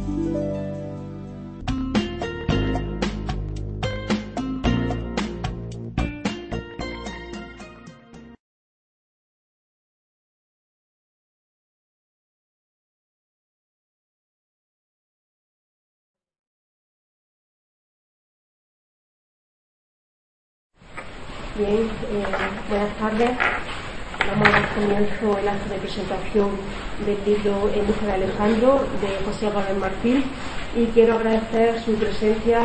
Bien, buenas tardes. Vamos a dar comienzo el acto de presentación del libro En busca de Alejandro, de José Gómez Martín, y quiero agradecer su presencia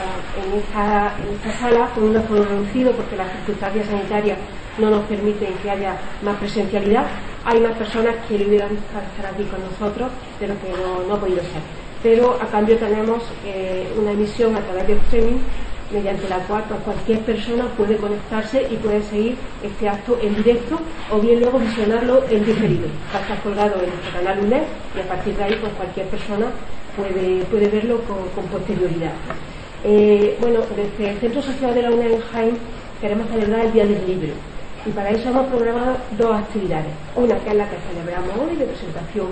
en esta sala con un aforo reducido porque las circunstancias sanitarias no nos permiten que haya más presencialidad. Hay más personas que le hubieran gustado estar aquí con nosotros, pero que no ha podido ser. Pero a cambio tenemos una emisión a través de streaming, mediante la cual cualquier persona puede conectarse y puede seguir este acto en directo o bien luego visionarlo en diferido. Va a estar colgado en nuestro canal UNED y a partir de ahí pues cualquier persona puede verlo con posterioridad. Bueno, desde el Centro Social de la UNED en Jaén queremos celebrar el Día del Libro y para eso hemos programado dos actividades. Una que es la que celebramos hoy, de presentación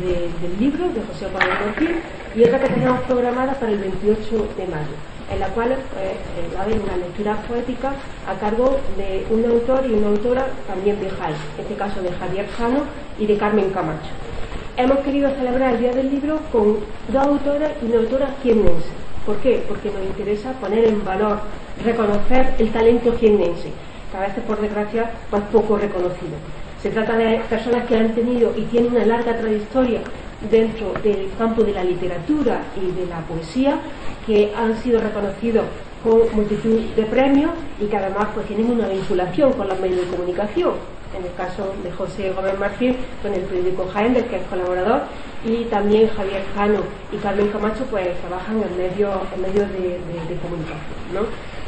del libro de José Gómez Martín, y otra que tenemos programada para el 28 de mayo, en la cual va a haber una lectura poética a cargo de un autor y una autora también de Jaén, en este caso de Javier Jano y de Carmen Camacho. Hemos querido celebrar el Día del Libro con dos autoras y una autora jiennense. ¿Por qué? Porque nos interesa poner en valor, reconocer el talento jiennense, que a veces por desgracia pues poco reconocido. Se trata de personas que han tenido y tienen una larga trayectoria dentro del campo de la literatura y de la poesía, que han sido reconocidos con multitud de premios y que además pues tienen una vinculación con los medios de comunicación. En el caso de José Gómez Martín, con el periódico Jaén, del que es colaborador, y también Javier Jano y Carmen Camacho pues trabajan en medios de comunicación, ¿no?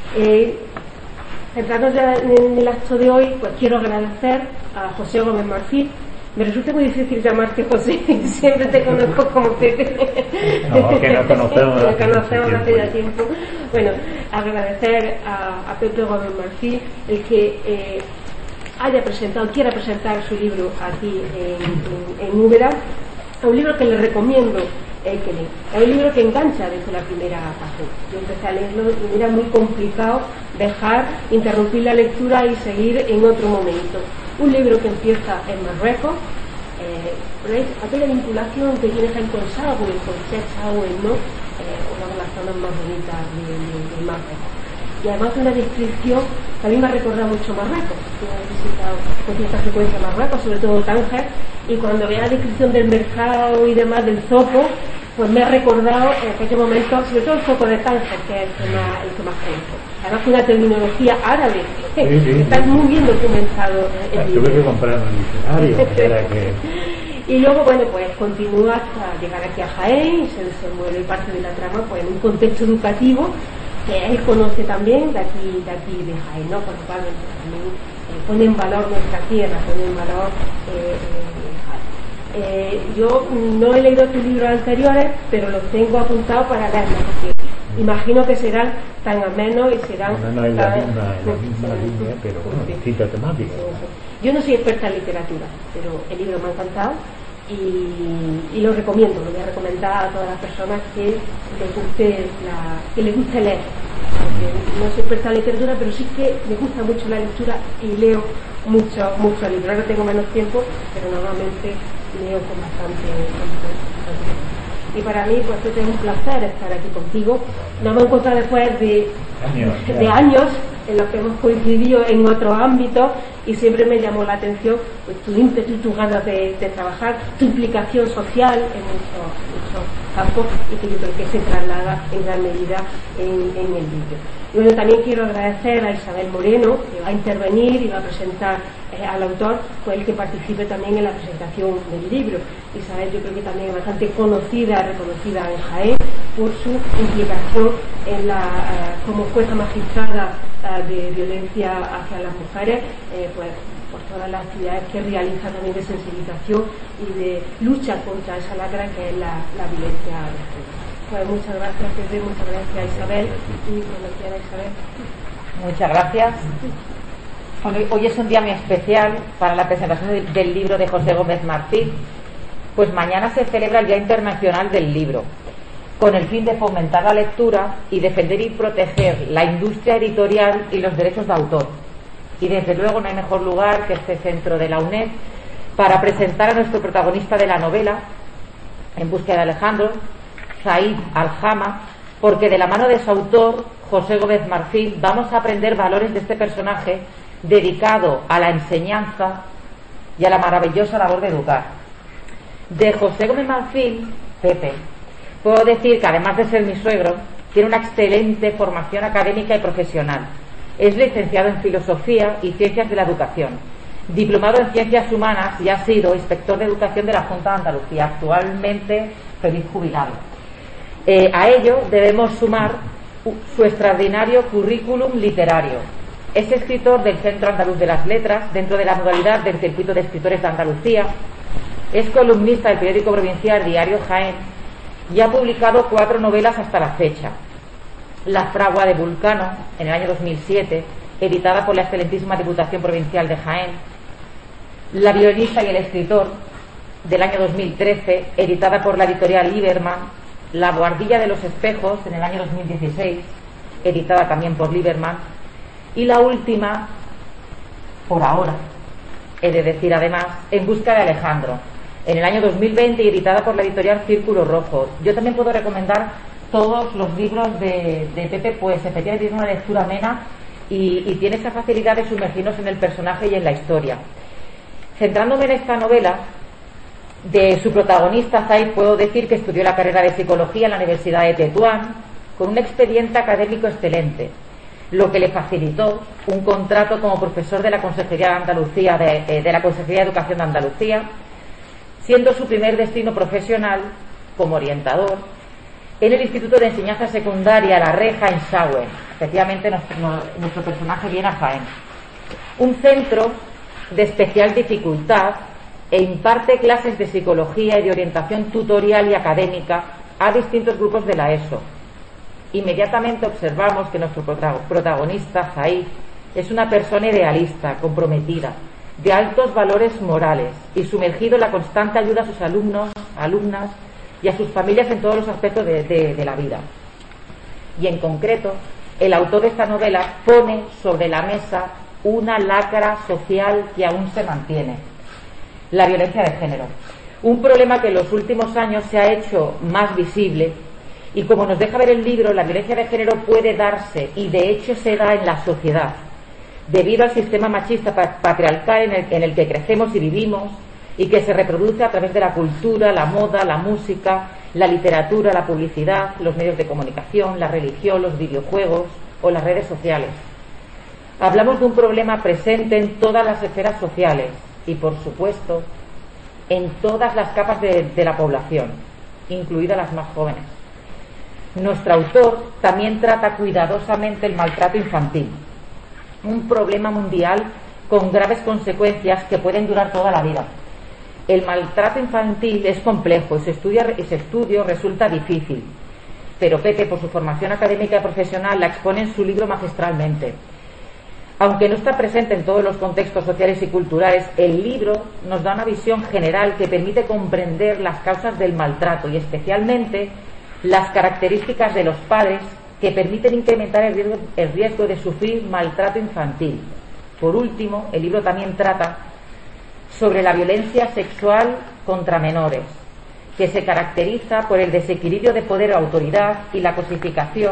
Centrarnos ya en el acto de hoy, pues quiero agradecer a José Gómez Martín. Me resulta muy difícil llamarte José, siempre te conozco como Pepe. No, que nos conocemos hace ya tiempo. Bueno, agradecer a Pepe Gómez Martín el que quiera presentar su libro aquí en Úbeda. Es un libro que le recomiendo que lea. Es un libro que engancha desde la primera página. Yo empecé a leerlo y era muy complicado interrumpir la lectura y seguir en otro momento. Un libro que empieza en Marruecos, aquella vinculación que tiene Jaén con Sahagún, con Chefchaouen, ¿no? Una de las zonas más bonitas de Marruecos. Y además una descripción que a mí me ha recordado mucho Marruecos. Yo he visitado con cierta frecuencia Marruecos, sobre todo Tánger, y cuando veía la descripción del mercado y demás del zoco, pues me ha recordado en aquel momento, sobre todo el zoco de Tánger, que es el que más conozco. Además una terminología árabe, sí. Está muy bien documentado el libro. Tuve que comprar un diccionario. Y luego, bueno, pues continúa hasta llegar aquí a Jaén y se desenvuelve parte de la trama pues en un contexto educativo que él conoce también de aquí de Jaén, ¿no? Por lo cual también pone en valor nuestra tierra, pone en valor Jaén. Yo no he leído tus libros anteriores, pero los tengo apuntados para leerlos, porque imagino que serán tan amenos y serán no es la misma línea, pero bueno, distinta temática. Yo no soy experta en literatura, pero el libro me ha encantado y lo recomiendo. Lo voy a recomendar a todas las personas que les guste leer. No soy experta en literatura, pero sí que me gusta mucho la lectura y leo mucho libros. Ahora tengo menos tiempo, pero normalmente leo con bastante tiempo. Y para mí pues es un placer estar aquí contigo. Nos hemos encontrado después de años en los que hemos coincidido en otros ámbitos y siempre me llamó la atención pues, tu ímpetu, tus ganas de trabajar, tu implicación social en muchos campos y que yo creo que se traslada en gran medida en el libro. Y bueno, también quiero agradecer a Isabel Moreno, que va a intervenir y va a presentar al autor, pues el que participe también en la presentación del libro. Isabel yo creo que también es bastante reconocida en Jaén por su implicación en como jueza magistrada de violencia hacia las mujeres, pues por todas las actividades que realiza también de sensibilización y de lucha contra esa lacra que es la violencia de género. Pues muchas gracias Pedro, muchas gracias Isabel y cuando quiera Isabel. Muchas gracias. Hoy es un día muy especial para la presentación del libro de José Gómez Martín, pues mañana se celebra el Día Internacional del Libro con el fin de fomentar la lectura y defender y proteger la industria editorial y los derechos de autor. Y desde luego no hay mejor lugar que este centro de la UNED para presentar a nuestro protagonista de la novela, En búsqueda de Alejandro, Said Al-Jama, porque de la mano de su autor, José Gómez Marfil, vamos a aprender valores de este personaje dedicado a la enseñanza y a la maravillosa labor de educar. De José Gómez Marfil, Pepe, puedo decir que además de ser mi suegro, tiene una excelente formación académica y profesional. Es licenciado en Filosofía y Ciencias de la Educación, diplomado en Ciencias Humanas y ha sido inspector de Educación de la Junta de Andalucía, actualmente feliz jubilado. A ello debemos sumar su extraordinario currículum literario. Es escritor del Centro Andaluz de las Letras, dentro de la modalidad del Circuito de Escritores de Andalucía. Es columnista del periódico provincial Diario Jaén y ha publicado 4 novelas hasta la fecha. La fragua de Vulcano, en el año 2007, editada por la excelentísima Diputación Provincial de Jaén. La violinista y el escritor, del año 2013, editada por la editorial Lieberman. La buhardilla de los espejos, en el año 2016, editada también por Lieberman. Y la última, por ahora, he de decir además, En busca de Alejandro, en el año 2020 y editada por la editorial Círculo Rojo. Yo también puedo recomendar todos los libros de Pepe, pues efectivamente tiene una lectura amena y tiene esa facilidad de sumergirnos en el personaje y en la historia. Centrándome en esta novela, de su protagonista, Zaid, puedo decir que estudió la carrera de Psicología en la Universidad de Tetuán con un expediente académico excelente, lo que le facilitó un contrato como profesor de la Consejería de Andalucía, de la Consejería de Educación de Andalucía, siendo su primer destino profesional como orientador en el Instituto de Enseñanza Secundaria La Reja en Sauen. Efectivamente, nuestro personaje viene a Jaén, un centro de especial dificultad, e imparte clases de psicología y de orientación tutorial y académica a distintos grupos de la ESO. Inmediatamente observamos que nuestro protagonista, Zaid, es una persona idealista, comprometida, de altos valores morales y sumergido en la constante ayuda a sus alumnos, alumnas y a sus familias en todos los aspectos de la vida. Y en concreto, el autor de esta novela pone sobre la mesa una lacra social que aún se mantiene: la violencia de género, un problema que en los últimos años se ha hecho más visible y, como nos deja ver el libro, la violencia de género puede darse, y de hecho se da en la sociedad, debido al sistema machista patriarcal en el que crecemos y vivimos, y que se reproduce a través de la cultura, la moda, la música, la literatura, la publicidad, los medios de comunicación, la religión, los videojuegos o las redes sociales. Hablamos de un problema presente en todas las esferas sociales y, por supuesto, en todas las capas de la población, incluidas las más jóvenes. Nuestro autor también trata cuidadosamente el maltrato infantil, un problema mundial con graves consecuencias que pueden durar toda la vida. El maltrato infantil es complejo y su estudio resulta difícil, pero Pepe, por su formación académica y profesional, la expone en su libro magistralmente. Aunque no está presente en todos los contextos sociales y culturales, el libro nos da una visión general que permite comprender las causas del maltrato y especialmente las características de los padres que permiten incrementar el riesgo de sufrir maltrato infantil. Por último, el libro también trata sobre la violencia sexual contra menores, que se caracteriza por el desequilibrio de poder o autoridad y la cosificación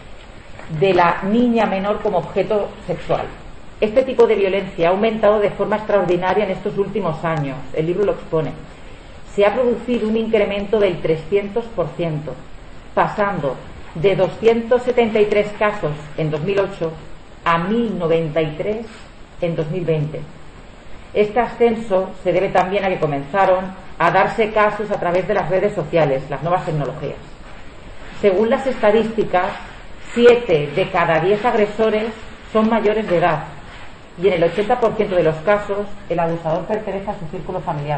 de la niña menor como objeto sexual. Este tipo de violencia ha aumentado de forma extraordinaria en estos últimos años. El libro lo expone. Se ha producido un incremento del 300%, pasando de 273 casos en 2008 a 1093 en 2020. Este ascenso se debe también a que comenzaron a darse casos a través de las redes sociales, las nuevas tecnologías. Según las estadísticas, 7 de cada 10 agresores son mayores de edad y en el 80% de los casos el abusador pertenece a su círculo familiar.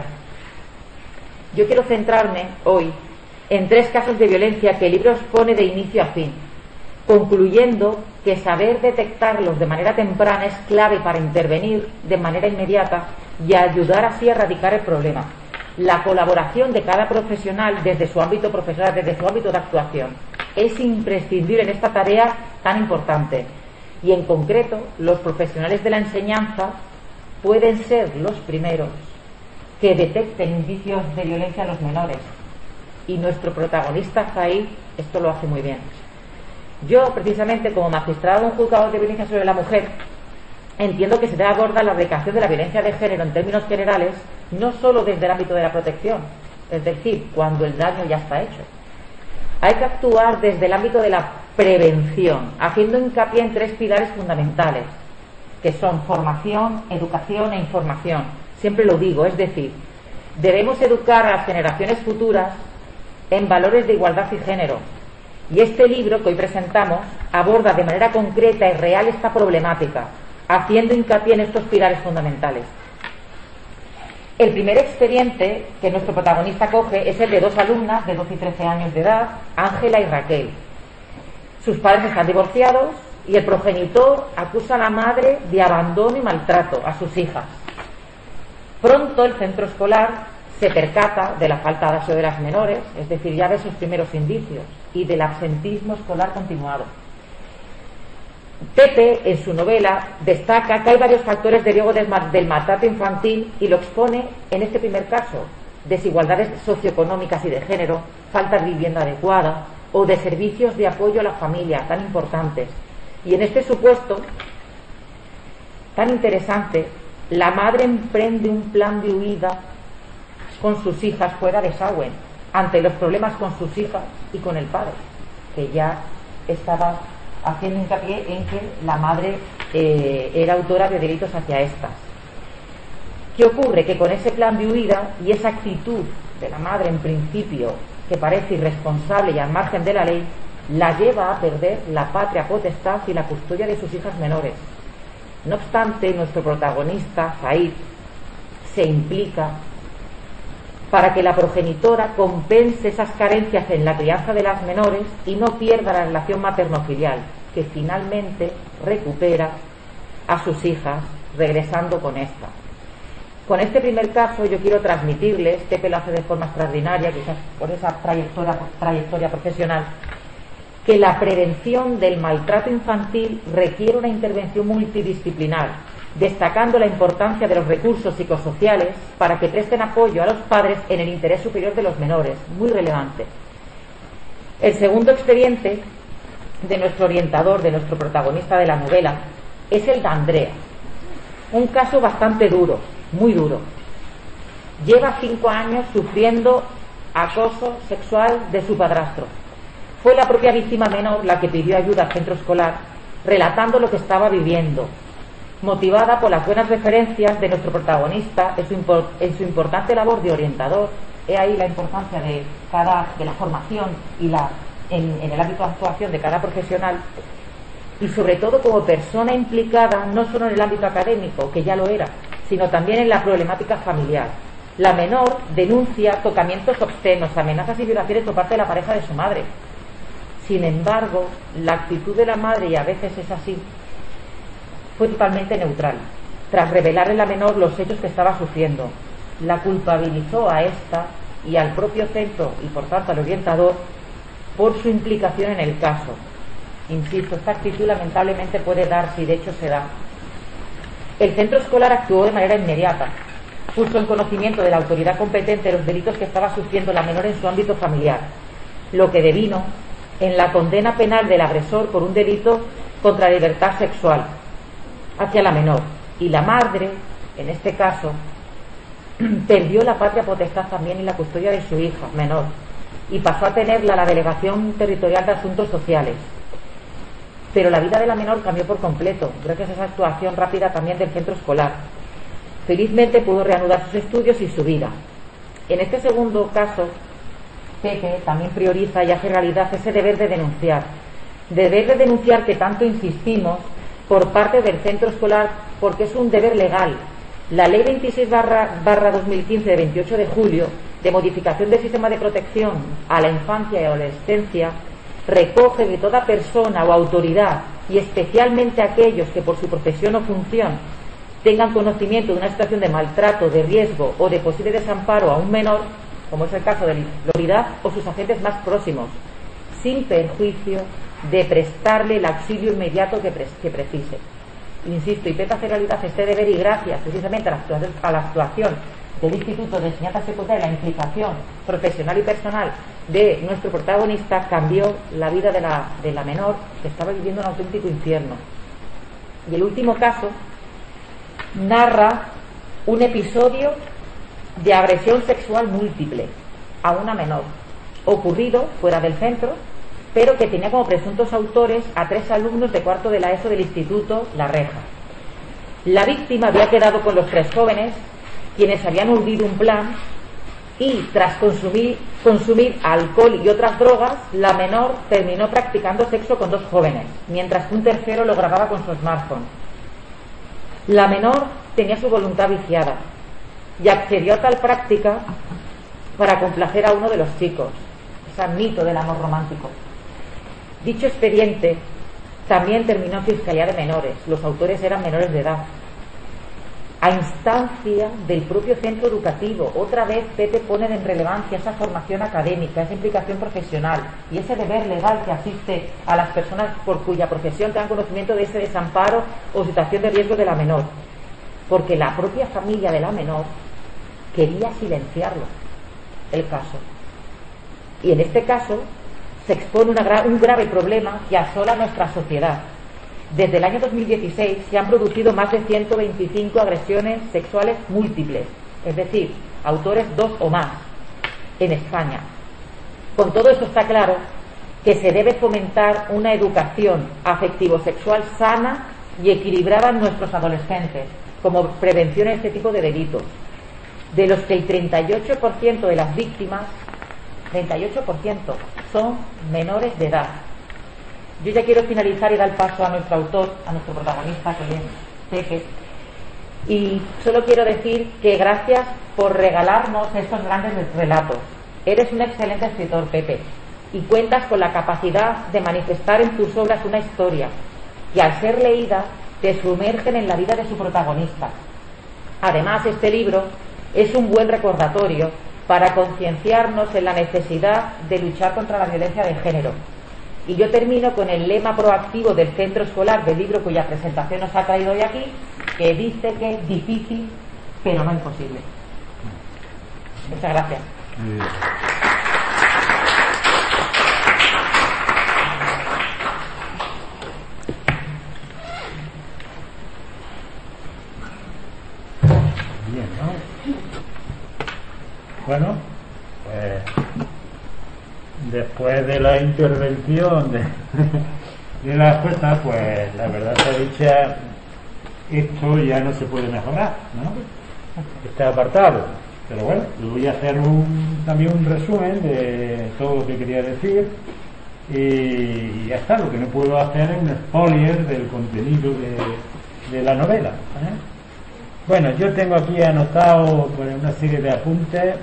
Yo quiero centrarme hoy en 3 casos de violencia que el libro expone de inicio a fin, concluyendo que saber detectarlos de manera temprana es clave para intervenir de manera inmediata y ayudar así a erradicar el problema. la colaboración de cada profesional desde su ámbito profesional, desde su ámbito de actuación. Es imprescindible en esta tarea tan importante. Y en concreto, los profesionales de la enseñanza pueden ser los primeros que detecten indicios de violencia en los menores. Y nuestro protagonista Zahir esto lo hace muy bien. Yo, precisamente, como magistrado de un juzgado de violencia sobre la mujer, entiendo que se debe abordar la erradicación de la violencia de género en términos generales, no solo desde el ámbito de la protección, es decir, cuando el daño ya está hecho. Hay que actuar desde el ámbito de la prevención, haciendo hincapié en 3 pilares fundamentales, que son formación, educación e información. Siempre lo digo, es decir, debemos educar a las generaciones futuras en valores de igualdad y género. Y este libro que hoy presentamos aborda de manera concreta y real esta problemática, haciendo hincapié en estos pilares fundamentales. El primer expediente que nuestro protagonista coge es el de 2 alumnas de 12 y 13 años de edad, Ángela y Raquel. Sus padres están divorciados y el progenitor acusa a la madre de abandono y maltrato a sus hijas. Pronto el centro escolar se percata de la falta de aseo de las menores, es decir, ya de sus primeros indicios, y del absentismo escolar continuado. Pepe, en su novela, destaca que hay varios factores de riesgo del maltrato infantil y lo expone en este primer caso: desigualdades socioeconómicas y de género, falta de vivienda adecuada o de servicios de apoyo a la familia tan importantes. Y en este supuesto tan interesante, la madre emprende un plan de huida con sus hijas fuera de Sauen, ante los problemas con sus hijas y con el padre, que ya estaba haciendo hincapié en que la madre era autora de delitos hacia estas. ¿Qué ocurre? Que con ese plan de huida y esa actitud de la madre, en principio, que parece irresponsable y al margen de la ley, la lleva a perder la patria potestad y la custodia de sus hijas menores. No obstante, nuestro protagonista, Zahir, se implica para que la progenitora compense esas carencias en la crianza de las menores y no pierda la relación materno-filial, que finalmente recupera a sus hijas regresando con esta. Con este primer caso yo quiero transmitirles, Pepe lo hace de forma extraordinaria, quizás por esa trayectoria profesional, que la prevención del maltrato infantil requiere una intervención multidisciplinar, destacando la importancia de los recursos psicosociales para que presten apoyo a los padres en el interés superior de los menores, muy relevante. El segundo expediente de nuestro orientador, de nuestro protagonista de la novela, es el de Andrea, un caso bastante duro, muy duro. Lleva 5 años sufriendo acoso sexual de su padrastro. Fue la propia víctima menor la que pidió ayuda al centro escolar, relatando lo que estaba viviendo, motivada por las buenas referencias de nuestro protagonista en su importante labor de orientador. He ahí la importancia de la formación y en el ámbito de actuación de cada profesional, y sobre todo como persona implicada no solo en el ámbito académico, que ya lo era, sino también en la problemática familiar. La menor denuncia tocamientos obscenos, amenazas y violaciones por parte de la pareja de su madre. Sin embargo, la actitud de la madre, y a veces es así, fue totalmente neutral. Tras revelarle a la menor los hechos que estaba sufriendo, la culpabilizó a esta y al propio centro, y por tanto al orientador, por su implicación en el caso. Insisto, esta actitud lamentablemente puede darse, y de hecho se da. El centro escolar actuó de manera inmediata, puso en conocimiento de la autoridad competente los delitos que estaba sufriendo la menor en su ámbito familiar, lo que devino en la condena penal del agresor por un delito contra la libertad sexual hacia la menor. Y la madre, en este caso, perdió la patria potestad también y la custodia de su hija menor, y pasó a tenerla la Delegación Territorial de Asuntos Sociales. Pero la vida de la menor cambió por completo, gracias a esa actuación rápida también del centro escolar. Felizmente pudo reanudar sus estudios y su vida. En este segundo caso, Pepe también prioriza y hace realidad ese deber de denunciar que tanto insistimos por parte del centro escolar, porque es un deber legal. La Ley 26/2015 de 28 de julio de modificación del sistema de protección a la infancia y adolescencia recoge que toda persona o autoridad, y especialmente aquellos que por su profesión o función tengan conocimiento de una situación de maltrato, de riesgo o de posible desamparo a un menor, como es el caso de la autoridad o sus agentes más próximos, sin perjuicio de prestarle el auxilio inmediato que precise. Insisto, intenta hacer realidad este deber y gracias precisamente a la actuación del Instituto de Enseñanza Secundaria, la implicación profesional y personal de nuestro protagonista, cambió la vida de la menor, que estaba viviendo un auténtico infierno. Y el último caso narra un episodio de agresión sexual múltiple a una menor, ocurrido fuera del centro, pero que tenía como presuntos autores a 3 alumnos de cuarto de la ESO del Instituto La Reja. La víctima había quedado con los 3 jóvenes, quienes habían urdido un plan, y tras consumir alcohol y otras drogas, la menor terminó practicando sexo con 2 jóvenes, mientras que un tercero lo grababa con su smartphone. La menor tenía su voluntad viciada y accedió a tal práctica para complacer a uno de los chicos. Ese mito del amor romántico. Dicho expediente también terminó en Fiscalía de Menores. Los autores eran menores de edad. A instancia del propio centro educativo, otra vez Pepe pone en relevancia esa formación académica, esa implicación profesional y ese deber legal que asiste a las personas por cuya profesión tengan conocimiento de ese desamparo o situación de riesgo de la menor, porque la propia familia de la menor quería silenciarlo, el caso. Y en este caso se expone un grave problema que asola nuestra sociedad. Desde el año 2016 se han producido más de 125 agresiones sexuales múltiples, es decir, autores 2 o más, en España. Con todo esto está claro que se debe fomentar una educación afectivo-sexual sana y equilibrada en nuestros adolescentes, como prevención de este tipo de delitos, de los que el 38% de las víctimas, 38%, son menores de edad. Yo ya quiero finalizar y dar paso a nuestro autor, a nuestro protagonista, que es Pepe, y solo quiero decir que gracias por regalarnos estos grandes relatos. Eres un excelente escritor, Pepe, y cuentas con la capacidad de manifestar en tus obras una historia que, al ser leída, te sumergen en la vida de su protagonista. Además, este libro es un buen recordatorio para concienciarnos en la necesidad de luchar contra la violencia de género. Y yo termino con el lema proactivo del centro escolar del libro cuya presentación nos ha traído hoy aquí, que dice que es difícil, pero no imposible. Muchas gracias. Bien, ¿no? Bueno, pues después de la intervención de las cosas, pues la verdad está dicha, esto ya no se puede mejorar, ¿no? Está apartado, pero bueno, voy a hacer también un resumen de todo lo que quería decir y ya está. Lo que no puedo hacer es un spoiler del contenido de la novela, ¿eh? Bueno, yo tengo aquí anotado una serie de apuntes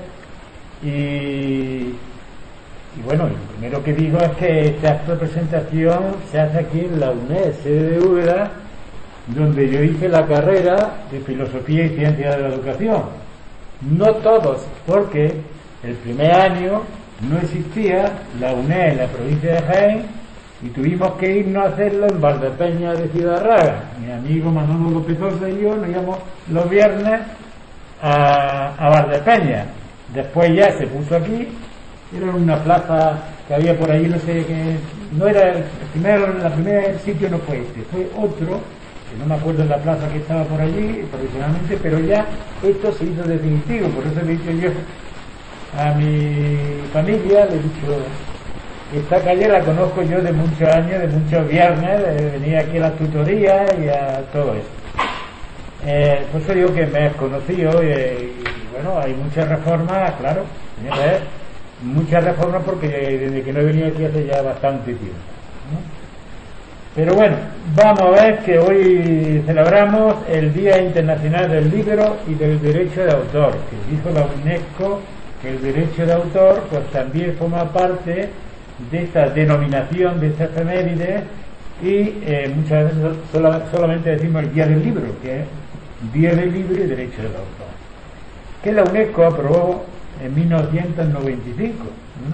y bueno, lo primero que digo es que esta presentación se hace aquí en la UNED, sede de Úbeda, donde yo hice la carrera de Filosofía y Ciencia de la Educación. No todos, porque el primer año no existía la UNED en la provincia de Jaén y tuvimos que irnos a hacerlo en Valdepeña de Ciudad Real. Mi amigo Manolo López Osa y yo nos íbamos los viernes a Valdepeña. Después ya se puso aquí. Era una plaza que había por ahí, no sé qué, no era el primer sitio no fue este, fue otro, que no me acuerdo de la plaza que estaba por allí profesionalmente, pero ya esto se hizo definitivo. Por eso le he dicho yo a mi familia, le he dicho, esta calle la conozco yo de muchos años, de muchos viernes, venía aquí a las tutorías y a todo eso. Por eso digo que me he conocido y bueno, hay muchas reformas, claro, tenía que ver muchas reformas porque desde que no he venido aquí hace ya bastante tiempo, ¿no? Pero bueno, vamos a ver que hoy celebramos el Día Internacional del Libro y del Derecho de Autor, que dijo la UNESCO que el derecho de autor pues también forma parte de esta denominación, de esta efeméride, y muchas veces solamente decimos el Día del Libro, que Bien del libro y derecho del autor, que la UNESCO aprobó en 1995.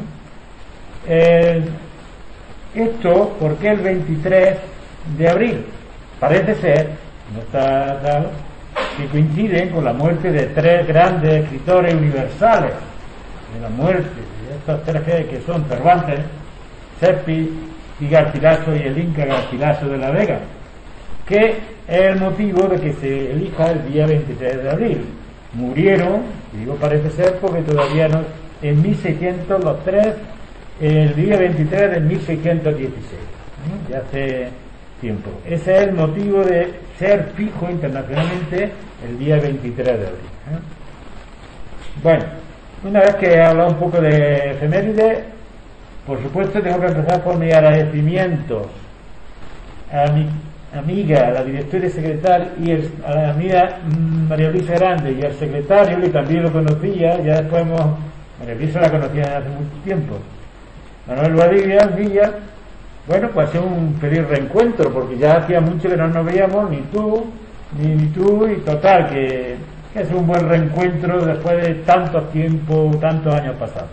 Esto, ¿por qué el 23 de abril? Parece ser, no está tal, que coinciden con la muerte de 3 grandes escritores universales, de la muerte de estos 3 que son Cervantes, Seppi y Garcilaso y el Inca Garcilaso de la Vega, que es el motivo de que se elija el día 23 de abril. Murieron, digo parece ser porque todavía no, en 1600 los 3, el día 23 de 1616, ya hace tiempo. Ese es el motivo de ser fijo internacionalmente el día 23 de abril. Bueno, una vez que he hablado un poco de efemérides, por supuesto tengo que empezar por mi agradecimiento a mi amiga, la directora y secretaria, y a la amiga María Luisa Grande, y al secretario, que también lo conocía, ya después María Luisa la conocía hace mucho tiempo, Manuel Villa. Bueno, pues ha sido un feliz reencuentro, porque ya hacía mucho que no nos veíamos, ni tú, y total, que es un buen reencuentro después de tanto tiempo, tantos años pasados.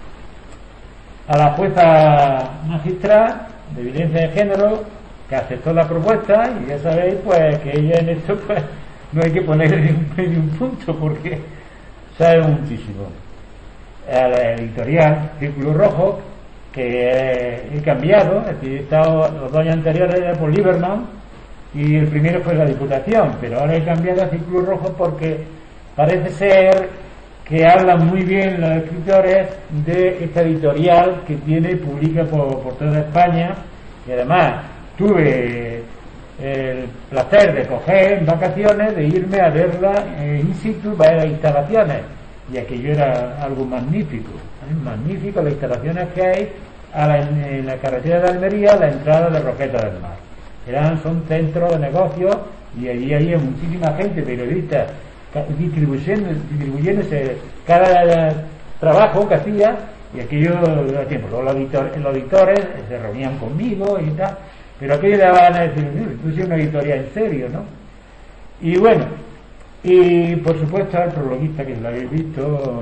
A la jueza magistral de violencia de género, que aceptó la propuesta, y ya sabéis pues que ella en esto pues no hay que ponerle ni un punto porque sabe muchísimo. A la editorial Círculo Rojo, que he cambiado, es decir, he estado los 2 años anteriores era por Lieberman y el primero fue la Diputación, pero ahora he cambiado a Círculo Rojo porque parece ser que hablan muy bien los escritores de esta editorial que tiene y publica por toda España, y además tuve el placer de coger en vacaciones, de irme a verla in situ, ver las instalaciones, y aquello era algo magnífico, magnífico las instalaciones que hay en la carretera de Almería, a la entrada de Roqueta del Mar. Son centros de negocios, y allí había muchísima gente, periodistas, distribuyéndose cada trabajo que hacía, y aquello da tiempo. Luego los editores se reunían conmigo y tal, pero aquello le van a decir, tú eres una editorial en serio, ¿no? Y bueno, y por supuesto el prologuista, que lo habéis visto,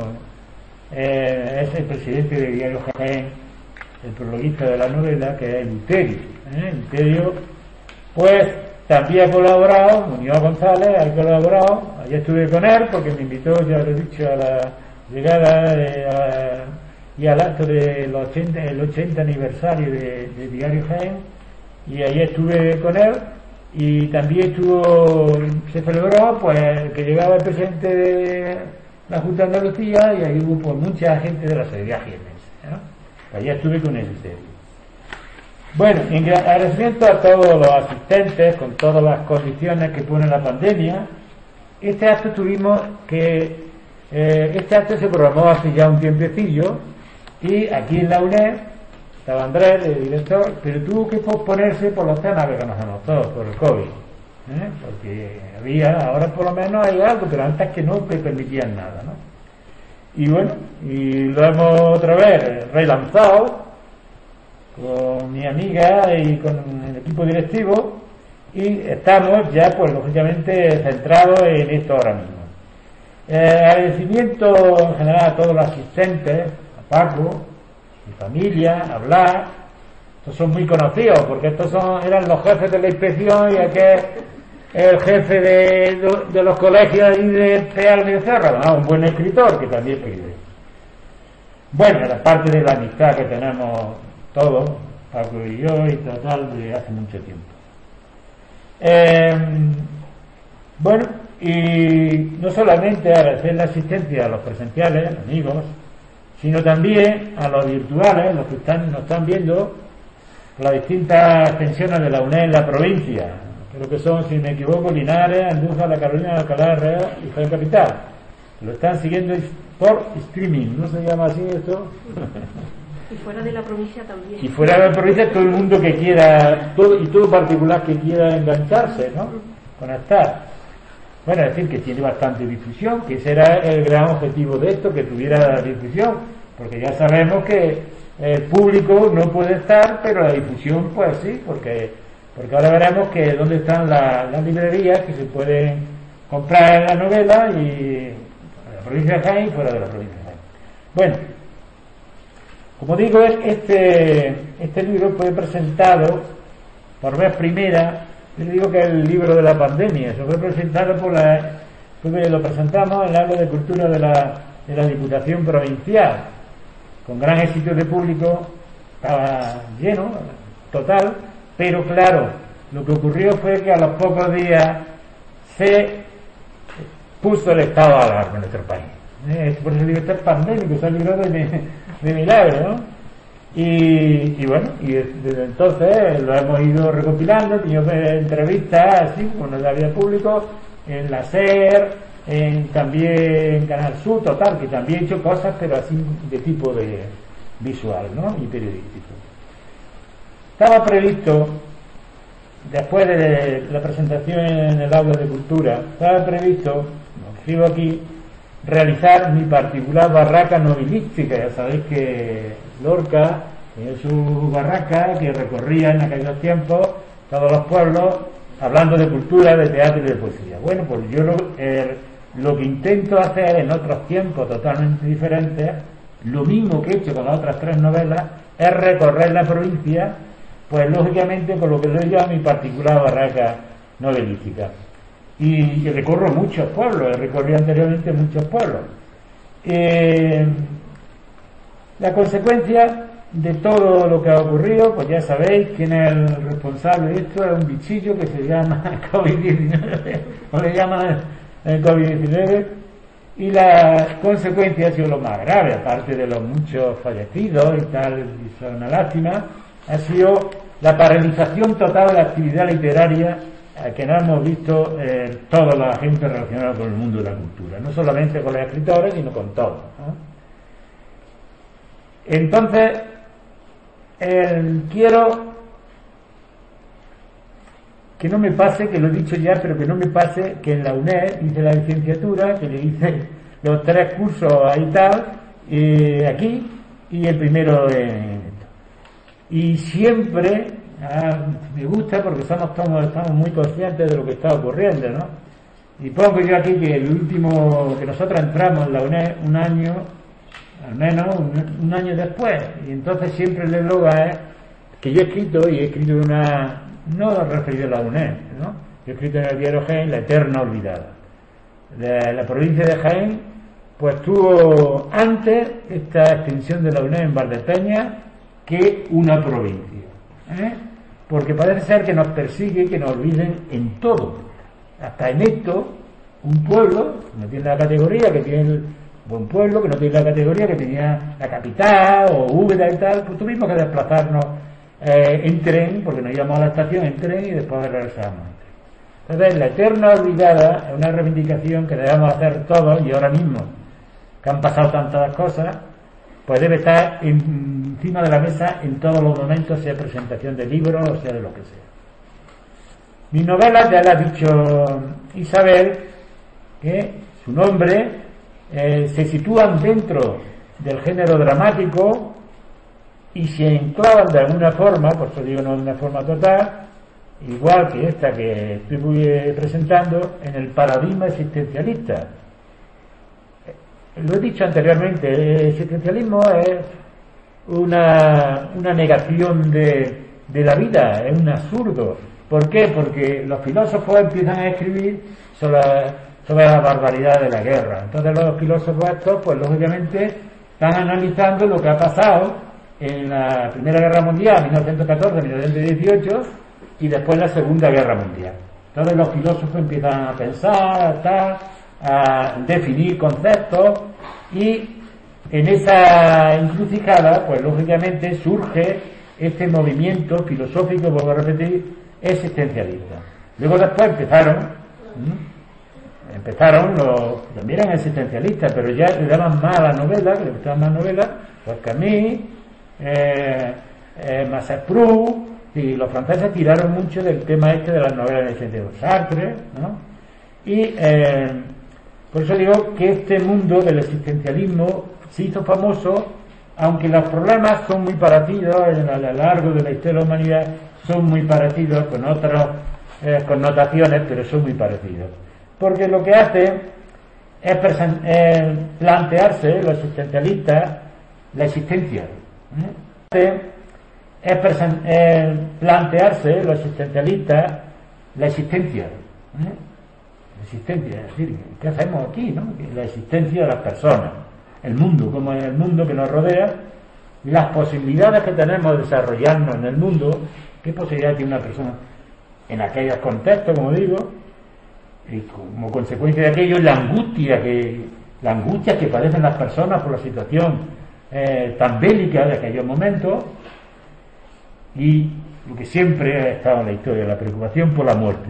es el presidente de Diario Jaén, el prologuista de la novela, que es Luterio. Luterio, pues también ha colaborado, Muñoz González ha colaborado, ayer estuve con él porque me invitó, ya lo he dicho, a la llegada y al acto del 80 aniversario de Diario Jaén, y ayer estuve con él, y también se celebró pues que llegaba el presidente de la Junta de Andalucía, y ahí hubo pues mucha gente de la sociedad jienense, ¿no? Ayer estuve con él en serio. Bueno, en agradecimiento a todos los asistentes, con todas las condiciones que pone la pandemia, este acto se programó hace ya un tiempecillo, y aquí en la UNED estaba Andrés, el director, pero tuvo que posponerse por los temas que conocemos todos, por el COVID, porque ahora por lo menos hay algo, pero antes que no te permitían nada, ¿no? Y bueno, y lo hemos otra vez relanzado con mi amiga y con el equipo directivo, y estamos ya pues lógicamente centrados en esto ahora mismo. Agradecimiento en general a todos los asistentes, a Paco, mi familia, a Blas. Estos son muy conocidos porque estos eran los jefes de la inspección, y aquel el jefe de los colegios y de Peal de Cerro, un buen escritor que también escribe. Bueno, la parte de la amistad que tenemos todos, Paco y yo, y total de hace mucho tiempo. Bueno, y no solamente agradecer la asistencia a los presenciales, amigos, sino también a los virtuales, los que nos están viendo por las distintas extensiones de la UNED en la provincia. Creo que son, si me equivoco, Linares, Andújar, La Carolina, Alcalá, Real y Jaén Capital. Lo están siguiendo por streaming, ¿no se llama así esto? Y fuera de la provincia también. Y fuera de la provincia todo el mundo que quiera, todo particular que quiera engancharse, ¿no? Conectar. Bueno, es decir, que tiene bastante difusión, que ese era el gran objetivo de esto, que tuviera difusión, porque ya sabemos que el público no puede estar, pero la difusión pues sí, porque ahora veremos que dónde están las librerías que se pueden comprar la novela y en la provincia de Jaén y fuera de la provincia de Jaén. Bueno, como digo, este libro fue presentado por vez primera. Yo digo que es el libro de la pandemia. Se fue presentado lo presentamos en el aula de cultura de la Diputación Provincial, con gran éxito de público, estaba lleno, total, pero claro, lo que ocurrió fue que a los pocos días se puso el estado de alarma en nuestro país. Por eso digo, esto es pandémico, es un libro de milagro, ¿no? Y bueno, y desde entonces lo hemos ido recopilando, tenido entrevistas así, cuando había público, en la SER, también en Canal Sur, total, que también he hecho cosas, pero así de tipo de visual, ¿no? Y periodístico. Estaba previsto, después de la presentación en el aula de cultura, estaba previsto, lo escribo aquí, realizar mi particular barraca novelística. Ya sabéis que Lorca tenía su barraca que recorría en aquellos tiempos todos los pueblos hablando de cultura, de teatro y de poesía. Bueno, pues yo lo que intento hacer en otros tiempos totalmente diferentes, lo mismo que he hecho con las otras 3 novelas, es recorrer la provincia, pues lógicamente con lo que doy yo a mi particular barraca novelística. Y recorro muchos pueblos, he recorrido anteriormente muchos pueblos. La consecuencia de todo lo que ha ocurrido, pues ya sabéis quién es el responsable de esto, es un bichillo que se llama COVID-19, o le llaman el COVID-19, y la consecuencia ha sido lo más grave, aparte de los muchos fallecidos y tal, y son una lástima, ha sido la paralización total de la actividad literaria que no hemos visto toda la gente relacionada con el mundo de la cultura, no solamente con los escritores, sino con todos, ¿no? Entonces, quiero que no me pase, que lo he dicho ya, pero que no me pase que en la UNED hice la licenciatura, que le hice los 3 cursos ahí tal, aquí, y el primero y siempre me gusta porque estamos muy conscientes de lo que está ocurriendo, ¿no? Y pongo yo aquí que el último, que nosotros entramos en la UNED un año, al menos un año después, y entonces siempre el eslogan es que yo he escrito no referido a la UNED, ¿no? Yo he escrito en el diario Jaén La Eterna Olvidada. La provincia de Jaén pues tuvo antes esta extensión de la UNED en Valdepeñas que una provincia, porque parece ser que nos persigue que nos olviden en todo, hasta en esto. Un pueblo no tiene la categoría que tiene el buen pueblo, que no tiene la categoría que tenía la capital o Úbeda y tal, pues tuvimos que desplazarnos en tren, porque nos íbamos a la estación en tren y después regresamos. Entonces, la eterna olvidada es una reivindicación que debemos hacer todos, y ahora mismo que han pasado tantas cosas, pues debe estar encima de la mesa en todos los momentos, sea presentación de libros o sea de lo que sea. Mis novelas, ya la ha dicho Isabel, que su nombre se sitúan dentro del género dramático y se enclavan de alguna forma, por eso digo no de una forma total, igual que esta que estoy presentando, en el paradigma existencialista. Lo he dicho anteriormente, el existencialismo es una negación de la vida, es un absurdo. ¿Por qué? Porque los filósofos empiezan a escribir sobre la barbaridad de la guerra. Entonces los filósofos estos, pues lógicamente, están analizando lo que ha pasado en la Primera Guerra Mundial, 1914-1918, y después la Segunda Guerra Mundial. Entonces los filósofos empiezan a pensar, a definir conceptos, y en esa encrucijada, pues lógicamente surge este movimiento filosófico, vuelvo a repetir, existencialista. Luego después empezaron los también eran existencialistas, pero ya le daban más a la novela, que le gustaban más novelas, pues Camus, Marcel Proust, y los franceses tiraron mucho del tema este de las novelas de Sartre, ¿no? Y por eso digo que este mundo del existencialismo se hizo famoso, aunque los problemas son muy parecidos a lo largo de la historia de la humanidad, son muy parecidos con otras connotaciones, pero son muy parecidos. porque lo que hace es plantearse los existencialistas la existencia. Es plantearse los existencialistas la existencia. La existencia, es decir, ¿qué hacemos aquí? ¿No? La existencia de las personas, el mundo, como es el mundo que nos rodea, las posibilidades que tenemos de desarrollarnos en el mundo, qué posibilidad tiene una persona en aquellos contextos, como digo, y como consecuencia de aquello, la angustia que padecen las personas por la situación tan bélica de aquellos momentos, y lo que siempre ha estado en la historia, la preocupación por la muerte.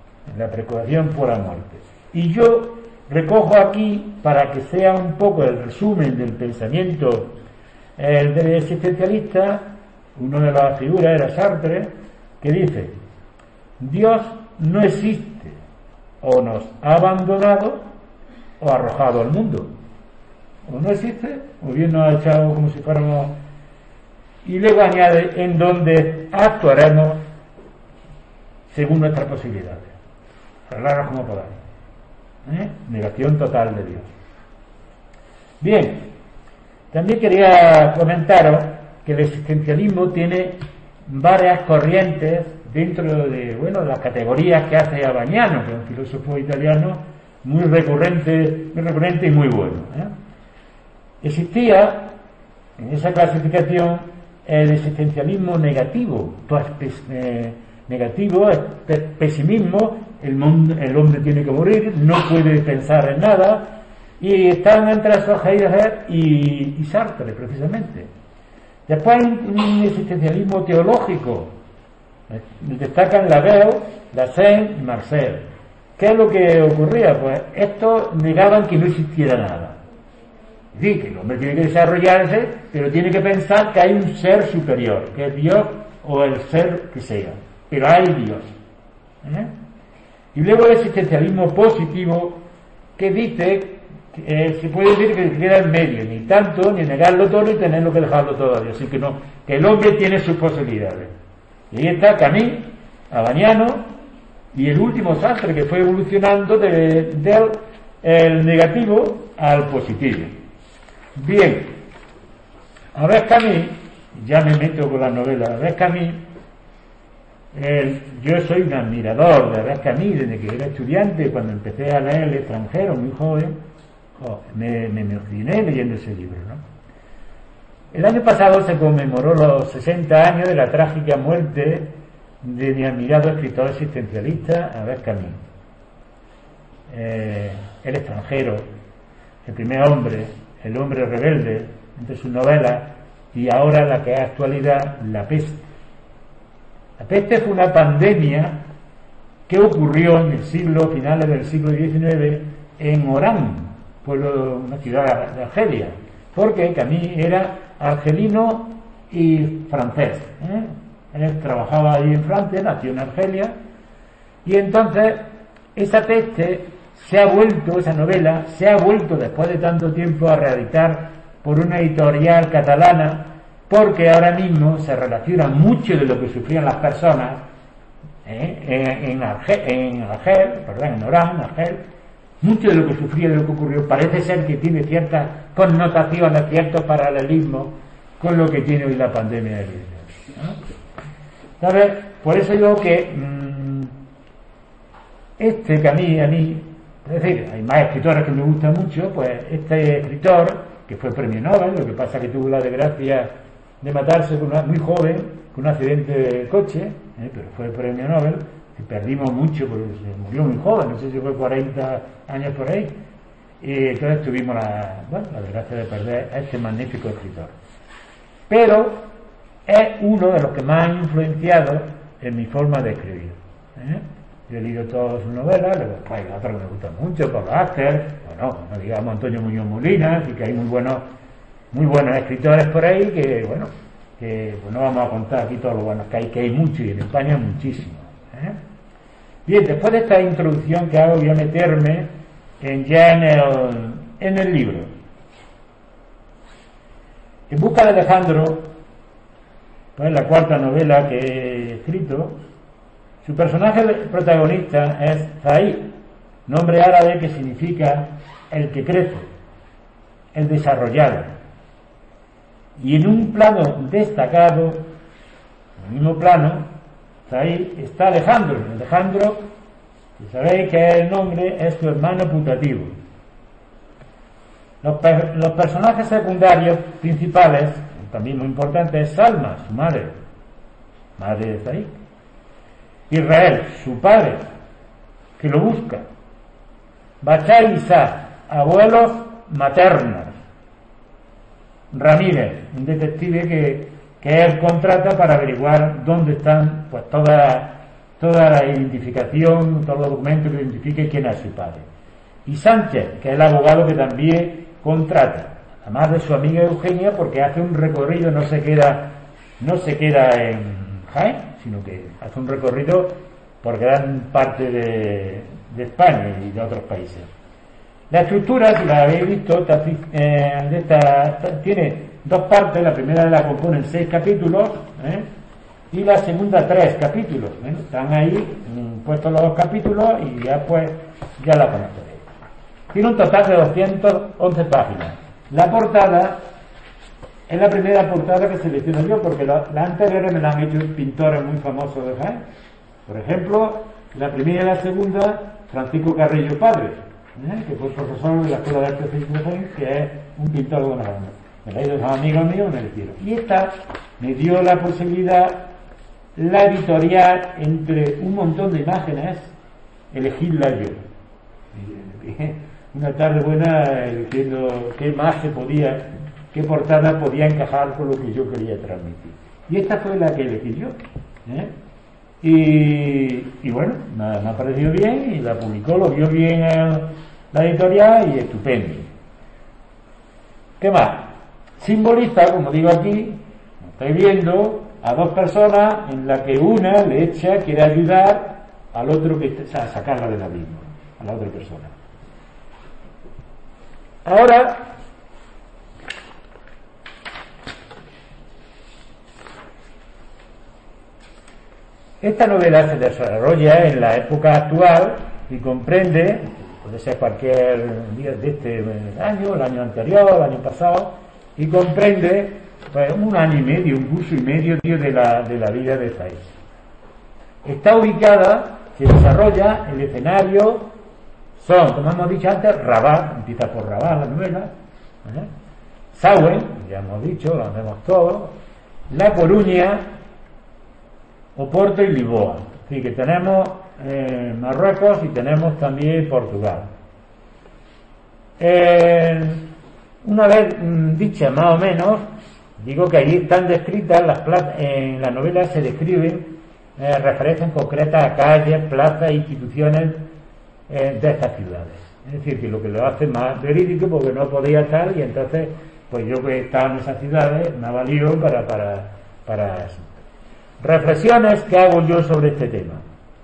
Y yo recojo aquí, para que sea un poco el resumen del pensamiento del existencialista, una de las figuras era Sartre, que dice: Dios no existe, o nos ha abandonado o arrojado al mundo. O no existe, o bien nos ha echado como si fuéramos. Y luego añade: en donde actuaremos según nuestras posibilidades, arreglarnos como podamos. Negación total de Dios. Bien, también quería comentaros que el existencialismo tiene varias corrientes dentro de las categorías que hace Abbagnano, que es un filósofo italiano muy recurrente y muy bueno. Existía en esa clasificación el existencialismo negativo, negativo, es pesimismo, el hombre tiene que morir, no puede pensar en nada, y están entre esos Heidegger y Sartre, precisamente. Después hay un existencialismo teológico, destacan Lavelle, Lassalle y Marcel. ¿Qué es lo que ocurría? Pues estos negaban que no existiera nada. Es decir, que el hombre tiene que desarrollarse, pero tiene que pensar que hay un ser superior, que es Dios o el ser que sea, pero hay Dios. Y luego el existencialismo positivo, que dice que se puede decir que queda en medio, ni tanto, ni negarlo todo, ni tenerlo que dejarlo todo a Dios, así que no, que el hombre tiene sus posibilidades. Y ahí está Camus, Abbagnano y el último Sartre, que fue evolucionando del negativo al positivo. Bien, a ver Camus, ya me meto con la novela, a ver Camus, yo soy un admirador de Camus desde que era estudiante, cuando empecé a leer El extranjero, muy joven, me emocioné leyendo ese libro, ¿no? El año pasado se conmemoró los 60 años de la trágica muerte de mi admirado escritor existencialista Albert Camus. El extranjero, El primer hombre, El hombre rebelde, entre sus novelas, y ahora la que es actualidad, La peste. La peste fue una pandemia que ocurrió en el finales del siglo XIX en Orán, una ciudad de Argelia, porque Camus era argelino y francés. Él trabajaba ahí en Francia, nació en Argelia, y entonces esa peste esa novela se ha vuelto después de tanto tiempo a reeditar por una editorial catalana, porque ahora mismo se relaciona mucho de lo que sufrían las personas en Orán, Argel, mucho de lo que sufría, de lo que ocurrió, parece ser que tiene ciertas connotaciones, ciertos paralelismos con lo que tiene hoy la pandemia del virus, ¿no? ¿Sabes? Por eso digo que Camus, a mí, es decir, hay más escritores que me gustan mucho, pues este escritor, que fue premio Nobel, lo que pasa que tuvo la desgracia de matarse muy joven, con un accidente de coche, pero fue premio Nobel, y perdimos mucho porque se murió muy joven, no sé si fue 40 años por ahí, y entonces tuvimos la desgracia de perder a este magnífico escritor. Pero es uno de los que más han influenciado en mi forma de escribir. Yo he leído todas sus novelas, luego hay otras que me gustan mucho, Pablo Aster, no digamos Antonio Muñoz Molina, y que hay muy buenos escritores por ahí que no vamos a contar aquí todos los buenos que hay muchos, y en España muchísimos. Bien, después de esta introducción que hago, voy a meterme ya en el libro. En busca de Alejandro, pues la cuarta novela que he escrito, su personaje protagonista es Zaid, nombre árabe que significa el que crece, el desarrollado. Y en un plano destacado, en el mismo plano, ahí está Alejandro. Alejandro, si sabéis que es el nombre, es su hermano putativo. Los personajes secundarios principales, también muy importantes, es Salma, su madre de Zaid. Israel, su padre, que lo busca. Bachar y Isaac, abuelos maternos. Ramírez, un detective que él contrata para averiguar dónde están pues toda la identificación, todos los documentos que identifiquen quién es su padre. Y Sánchez, que es el abogado que también contrata, además de su amiga Eugenia, porque hace un recorrido, no se queda en Jaén, sino que hace un recorrido por gran parte de España y de otros países. La estructura, si la habéis visto, tiene dos partes. La primera la componen 6 capítulos, y la segunda 3 capítulos. Están ahí puestos los 2 capítulos y ya la conoceréis. Tiene un total de 211 páginas. La portada es la primera portada que selecciono yo, porque las anteriores me la han hecho pintores muy famosos de Jaén. Por ejemplo, la primera y la segunda, Francisco Carrillo Padre, que fue profesor de la Escuela de Arte Cívico de Jaén, que es un pintor de buena gana. Me la ha ido a amigos míos, me la hicieron. Y esta me dio la posibilidad, la editorial, entre un montón de imágenes, elegirla yo. Una tarde buena eligiendo qué imagen qué portada podía encajar con lo que yo quería transmitir. Y esta fue la que elegí yo. Y bueno, me ha parecido bien, y la publicó, lo vio bien la editorial, y estupendo. ¿Qué más? Simboliza, como digo aquí, como estáis viendo, a 2 personas en la que una le quiere ayudar al otro a sacarla del abismo, a la otra persona. Ahora, esta novela se desarrolla en la época actual y comprende, puede ser cualquier día de este año, el año anterior, el año pasado, y comprende pues, un año y medio, un curso y medio de la vida de Zaid. Está ubicada, se desarrolla, el escenario son, como hemos dicho antes, Rabat, empieza por Rabat la novela, Sauen, ya hemos dicho, lo vemos todos, La Coruña, Oporto y Lisboa. Así que tenemos Marruecos y tenemos también Portugal. Una vez dicha más o menos, digo que allí están descritas en la novela se describen referencias concretas a calles, plazas e instituciones de estas ciudades. Es decir, que lo que lo hace más verídico, porque no podía estar, y entonces pues yo que estaba en esas ciudades me ha valido para eso. Reflexiones que hago yo sobre este tema.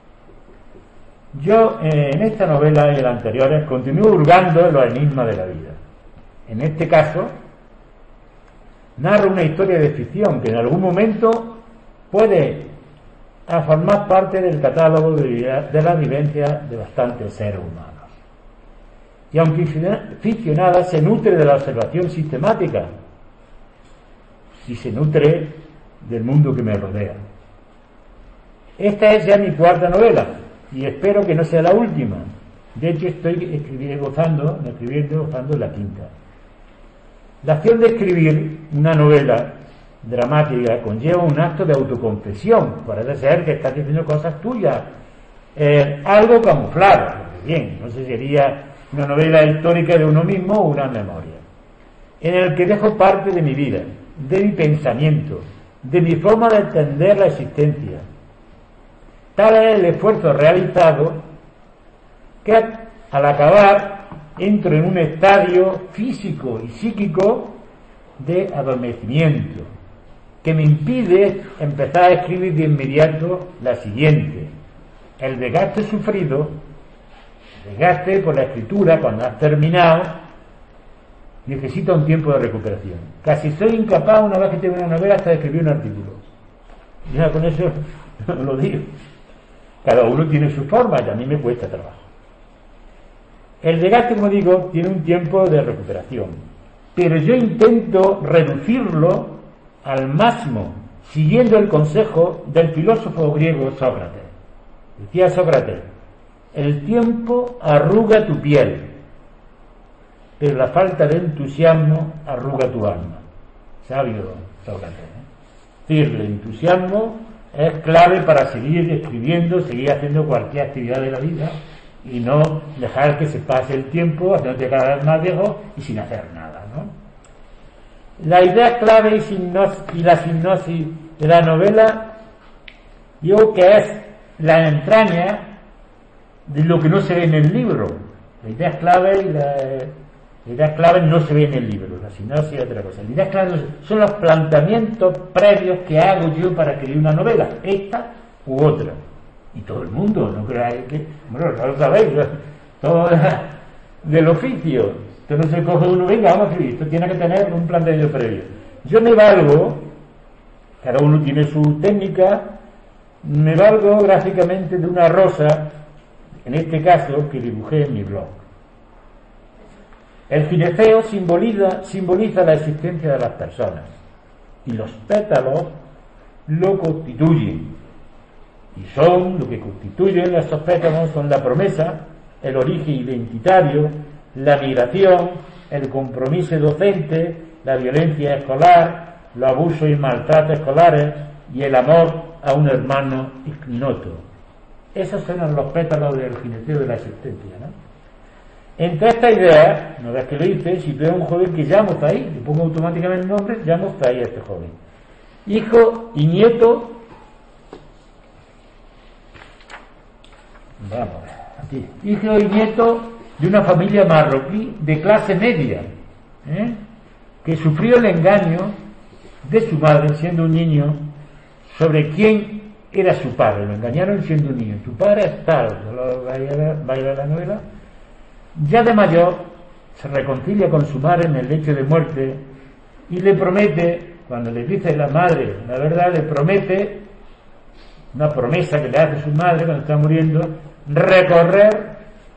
Yo en esta novela y en las anteriores continúo hurgando en los enigmas de la vida. En este caso narro una historia de ficción que en algún momento puede formar parte del catálogo de la vivencia de bastantes seres humanos. Y aunque ficcionada, se nutre de la observación sistemática y se nutre del mundo que me rodea. Esta es ya mi 4ª novela y espero que no sea la última. De hecho, estoy gozando la 5ª. La acción de escribir una novela dramática conlleva un acto de autoconfesión. Parece ser que estás diciendo cosas tuyas, algo camuflado. Bien, no sé si sería una novela histórica de uno mismo o una memoria, en el que dejo parte de mi vida, de mi pensamiento, de mi forma de entender la existencia. Tal es el esfuerzo realizado que al acabar entro en un estadio físico y psíquico de adormecimiento que me impide empezar a escribir de inmediato la siguiente. El desgaste sufrido, desgaste por la escritura, cuando has terminado, necesita un tiempo de recuperación. Casi soy incapaz, una vez que tengo una novela, hasta de escribir un artículo. Ya con eso lo digo. Cada uno tiene su forma y a mí me cuesta trabajo. El desgaste, como digo, tiene un tiempo de recuperación, pero yo intento reducirlo al máximo, siguiendo el consejo del filósofo griego Sócrates. Decía Sócrates: el tiempo arruga tu piel, pero la falta de entusiasmo arruga tu alma. Sabio Sócrates, ¿eh? Es decir, el entusiasmo es clave para seguir escribiendo, seguir haciendo cualquier actividad de la vida y no dejar que se pase el tiempo haciéndote cada vez más viejo y sin hacer nada, ¿no? La idea clave y la sinopsis de la novela, digo que es la entraña de lo que no se ve en el libro. La idea clave no se ve en el libro, la sinopsis es otra cosa. La idea clave son los planteamientos previos que hago yo para escribir una novela, esta u otra. Y todo el mundo, no creáis que, bueno, ya lo sabéis, todo del oficio. Esto no se coge uno, venga, vamos a escribir, esto tiene que tener un planteamiento previo. Yo me valgo, cada uno tiene su técnica, me valgo gráficamente de una rosa, en este caso, que dibujé en mi blog. El gineceo simboliza la existencia de las personas y los pétalos lo constituyen. Y son, lo que constituyen estos pétalos son la promesa, el origen identitario, la migración, el compromiso docente, la violencia escolar, los abusos y maltratos escolares y el amor a un hermano ignoto. Esos son los pétalos del gineceo de la existencia, ¿no? Entre estas ideas, una vez que lo hice, si veo a un joven que ya no está ahí, le pongo automáticamente el nombre, ya no está ahí este joven. Hijo y nieto, vamos, aquí, hijo y nieto de una familia marroquí de clase media, que sufrió el engaño de su madre siendo un niño sobre quién era su padre. Lo engañaron siendo un niño. Tu padre es tal, va a ir a la novela. Ya de mayor se reconcilia con su madre en el lecho de muerte y le promete, cuando le dice la madre la verdad, le promete una promesa que le hace su madre cuando está muriendo, recorrer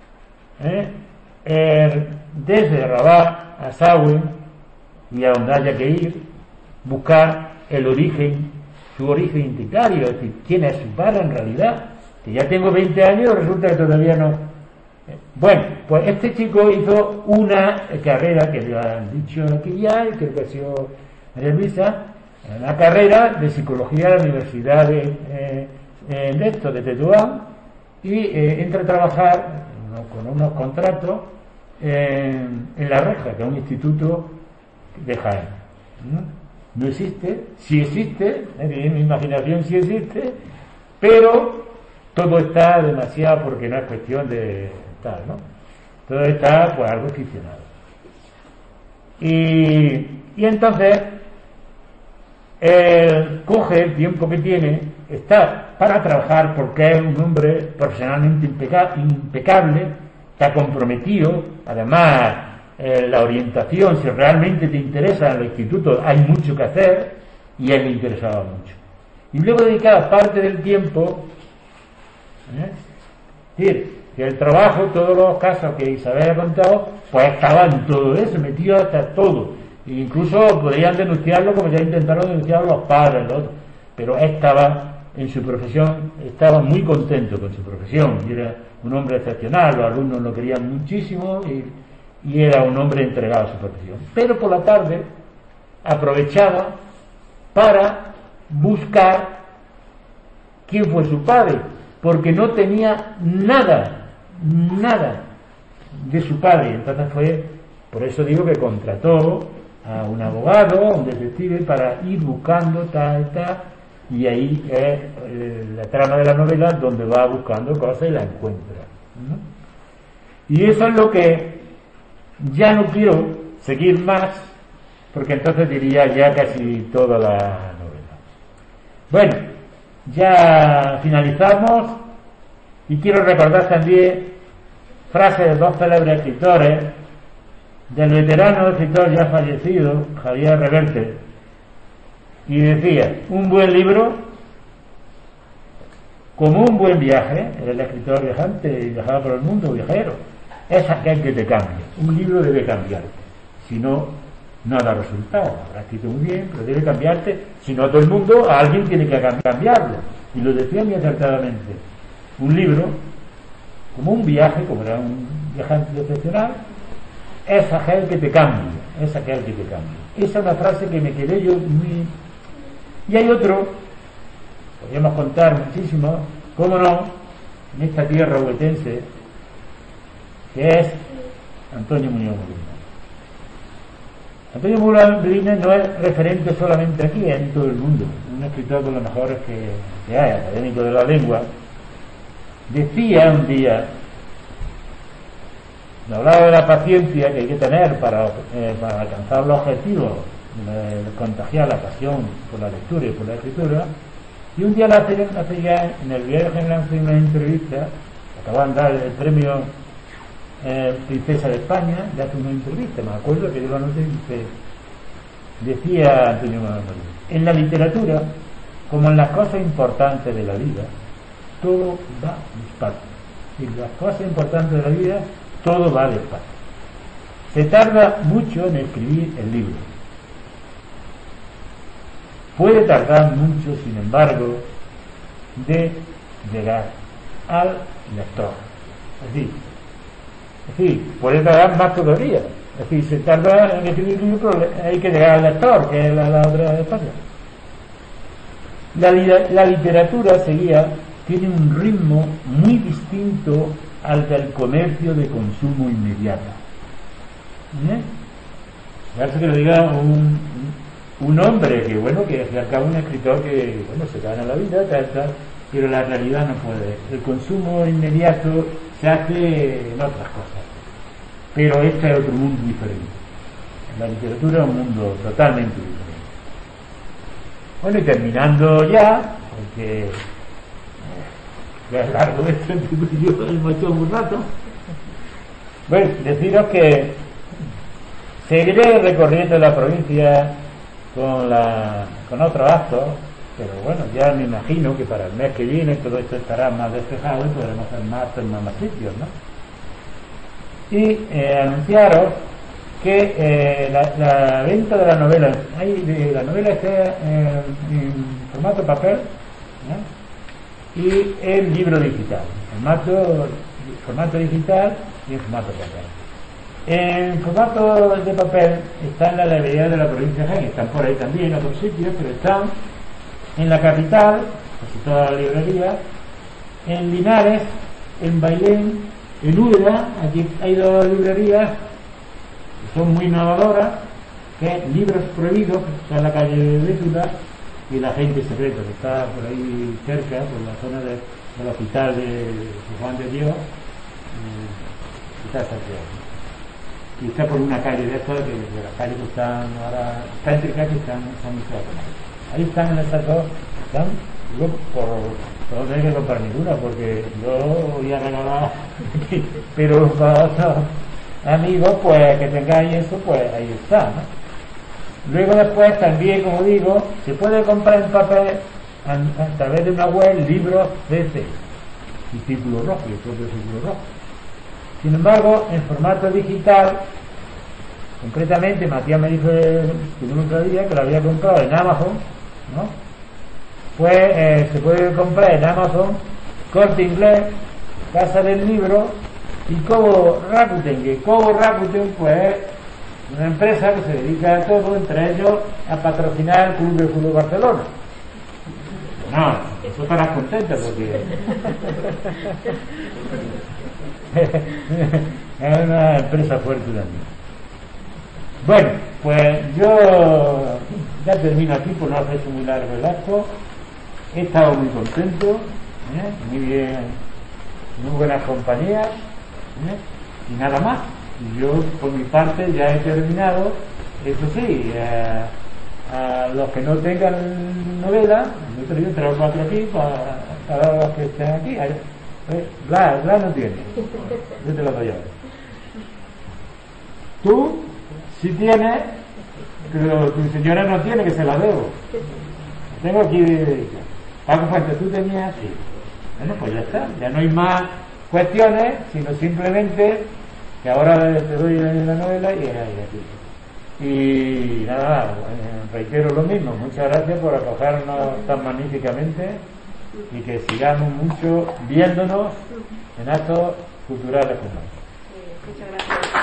desde Rabat a Sawen y a donde haya que ir, buscar el origen, su origen identitario, es decir, quién es su padre en realidad, que ya tengo 20 años, resulta que todavía no. Bueno, pues este chico hizo una carrera que le han dicho aquí ya, y creo que ha sido María Luisa, una carrera de psicología en la Universidad de Tetuán, y entra a trabajar con unos contratos en La Reja, que es un instituto de Jaén. No existe, sí existe, en mi imaginación sí existe, pero todo está demasiado, porque no es cuestión de tal, ¿no? Todo está pues algo ficcionado. Y entonces él coge el tiempo que tiene, está para trabajar, porque es un hombre profesionalmente impecable, está comprometido, además la orientación, si realmente te interesa en los institutos, hay mucho que hacer, y a él le interesaba mucho. Y luego dedicaba parte del tiempo, es decir, que el trabajo, todos los casos que Isabel ha contado, pues estaba en todo eso, metido hasta todo. E incluso podrían denunciarlo, como ya intentaron denunciar los padres, los otros, pero estaba en su profesión, estaba muy contento con su profesión, y era un hombre excepcional, los alumnos lo querían muchísimo, y era un hombre entregado a su profesión. Pero por la tarde aprovechaba para buscar quién fue su padre, porque no tenía nada de su padre. Entonces fue, por eso digo que contrató a un abogado, a un detective, para ir buscando tal, y ahí es la trama de la novela, donde va buscando cosas y la encuentra, ¿no? Y eso es lo que ya no quiero seguir más, porque entonces diría ya casi toda la novela. Bueno, ya finalizamos, y quiero recordar también frases de dos célebres escritores, del veterano escritor ya fallecido Javier Reverte, y decía: un buen libro como un buen viaje. Era el escritor viajante y viajaba por el mundo, viajero. es aquel que te cambia. Un libro debe cambiarte, si no, no da resultado. Habrá escrito muy bien, pero debe cambiarte, si no a todo el mundo, a alguien tiene que cambiarlo. Y lo decía muy acertadamente. Un libro, como un viaje, como era un viajante excepcional, es aquel que te cambia, es aquel que te cambia. Esa es una frase que me quedé yo muy... Y hay otro, podríamos contar muchísimo, cómo no, en esta tierra huetense, que es Antonio Muñoz Molina. Antonio Muñoz Molina no es referente solamente aquí, es en todo el mundo, un escritor de los mejores que hay, académico de la lengua. Decía un día, me hablaba de la paciencia que hay que tener para alcanzar los objetivos, de contagiar la pasión por la lectura y por la escritura, y un día hace ya en el viaje en una entrevista, acaban de dar el premio Princesa de España, le hace una entrevista, me acuerdo que yo la noté, decía Antonio Muñoz Molina, en la literatura, como en las cosas importantes de la vida, todo va despacio. En las cosas importantes de la vida, todo va despacio. Se tarda mucho en escribir el libro. Puede tardar mucho, sin embargo, de llegar al lector. Es decir, puede tardar más todavía. Es decir, se tarda en escribir el libro, pero hay que llegar al lector, que es la otra espacio. La literatura tiene un ritmo muy distinto al del comercio de consumo inmediato. Parece que lo diga un hombre que, bueno, que al cabo un escritor que, bueno, se gana la vida, tal, pero la realidad no puede. El consumo inmediato se hace en otras cosas. Pero este es otro mundo diferente. La literatura es un mundo totalmente diferente. Bueno, y terminando ya, porque ya es largo esto, yo hemos hecho un rato. Bueno, deciros que seguiré recorriendo la provincia con otros actos, pero bueno, ya me imagino que para el mes que viene todo esto estará más despejado y podremos hacer más sitios, ¿no? Y anunciaros que la venta de la novela está en formato papel, ¿no? Y en libro digital, formato digital y en formato papel. En formato de papel están las librerías de la provincia de Jaén, están por ahí también en otros sitios, pero están en la capital, casi todas las librerías, en Linares, en Bailén, en Úbeda. Aquí hay dos librerías que son muy innovadoras, que es Libros Prohibidos, que está en la calle de Bétula, y La Gente Secreta, que está por ahí cerca, por la zona del hospital de Juan de Dios, está Santiago. Y está por una calle de estas, de las calles que están ahora, está entre calles que están muy cerca. Ahí están esas dos, están, yo no tengo que comprar ninguna porque yo voy a regalar, pero para otros amigos pues que tengáis eso, pues ahí está, ¿no? Luego después también, como digo, se puede comprar en papel a través de una web libros CC y Círculo Rojo, y el propio Círculo Rojo. Sin embargo, en formato digital, concretamente Matías me dijo el otro día que lo había comprado en Amazon, ¿no? Pues se puede comprar en Amazon, Corte Inglés, Casa del Libro y Cobo Rakuten, que Cobo Rakuten pues es una empresa que se dedica a todo, entre ellos a patrocinar el Club de Fútbol Barcelona. No, eso estarás contenta porque es una empresa fuerte también. Bueno, pues yo ya termino aquí por no hacerse muy largo el acto. He estado muy contento, muy bien, muy buenas compañías, y nada más. Yo por mi parte ya he terminado. Eso sí, a los que no tengan novela, yo traigo 3 o 4 aquí para los que estén aquí. Blas no tiene, yo te lo doy ahora. Tú sí tienes, pero tu señora no tiene, que se la debo. Tengo aquí Paco Fuentes, tú tenías así. Bueno, pues ya está, ya no hay más cuestiones, sino simplemente que ahora te doy la novela y es aquí. Y nada, reitero lo mismo, muchas gracias por acogernos tan magníficamente y que sigamos mucho viéndonos en actos culturales como estos. Muchas gracias.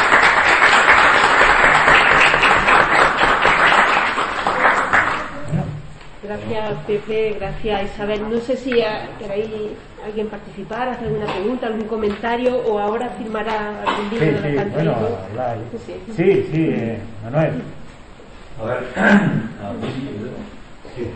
Gracias Pepe, gracias Isabel. No sé si queréis alguien participar, hacer alguna pregunta, algún comentario o ahora firmará algún libro de la bueno, sí, Manuel. A ver, sí.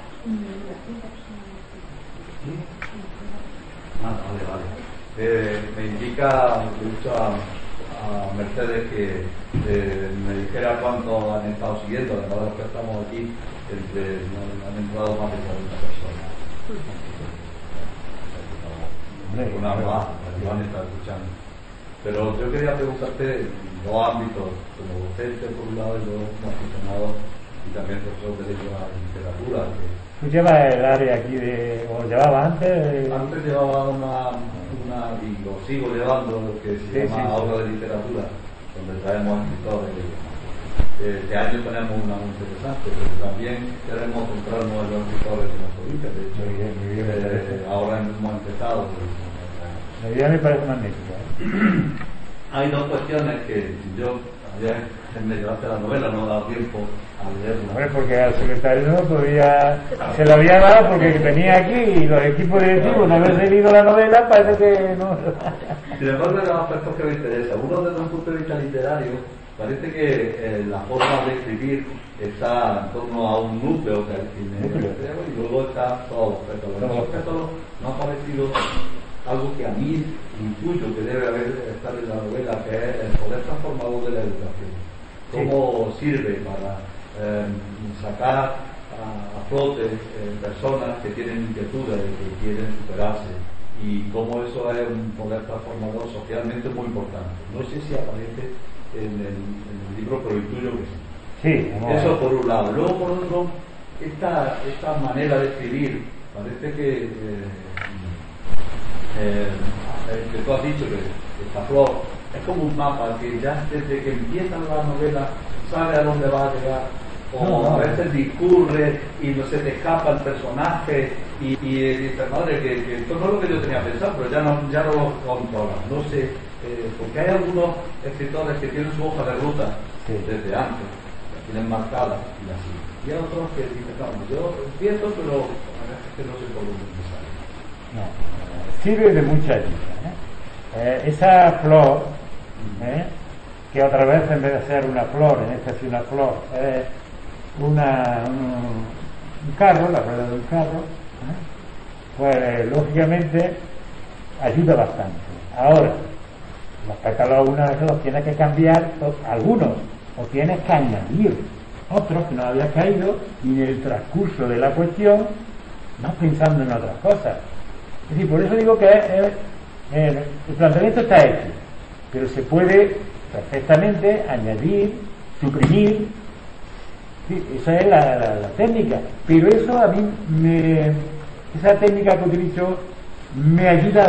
Vale. Me indica, mucho a Mercedes que me dijera cuánto han estado siguiendo, además de los que estamos aquí, han entrado más de 40 personas. Una más, van a estar escuchando. Pero yo quería preguntarte dos ámbitos, como docente por un lado y luego como aficionado y también profesor de lengua y literatura. ¿Tú llevas el área aquí o llevaba antes? Antes llevaba una y lo sigo llevando, que se llama Aula de Literatura, donde traemos escritores. Este año tenemos una muy interesante, pero también queremos centrarnos en los escritores de nuestro país. De hecho, muy bien, ahora hemos empezado. La idea me parece magnífica. Hay dos cuestiones que yo ayer me llevaste la novela, no me ha dado tiempo a leerla. Bueno, porque al secretario no podía, se lo había dado porque venía aquí y los equipos directivos no haber leído la novela parece que no. Sin embargo, hay dos aspectos que me interesan. Uno desde un punto de vista literario, parece que la forma de escribir está en torno a un núcleo que tiene y luego está todo los aspectos. Los aspectos no ha parecido algo que a mí intuyo que debe estar en la novela, que es el poder transformador de la educación. Cómo sirve para sacar a flote personas que tienen inquietudes y que quieren superarse, y cómo eso es un poder transformador socialmente muy importante. No sé si aparece en el libro, pero intuyo que sí. Sí, eso por un lado. Luego por otro, esta manera de escribir parece que tú has dicho que esta flor es como un mapa que ya desde que empiezan la novela sabe a dónde va a llegar, o a veces discurre y no se te escapa el personaje y dices, madre, que esto no es lo que yo tenía pensado, pero ya no lo controlas. No sé, porque hay algunos escritores que tienen su hoja de ruta desde antes, la tienen marcada y la siguen. Y hay otros que dicen, no, yo empiezo, pero es que no sé por dónde empezar. No, sirve de mucha ayuda. Esa flor, que otra vez en vez de ser una flor, en esta sí una flor, es un carro, la rueda de un carro, pues lógicamente ayuda bastante. Ahora, los pétalos una vez los tienes que cambiar, algunos, o tienes que añadir otros que no habías caído, y en el transcurso de la cuestión vas pensando en otras cosas. Es decir, por eso digo que el planteamiento está hecho, pero se puede perfectamente añadir, suprimir. Sí, esa es la técnica, pero eso a mí esa técnica que utilizo me ayuda a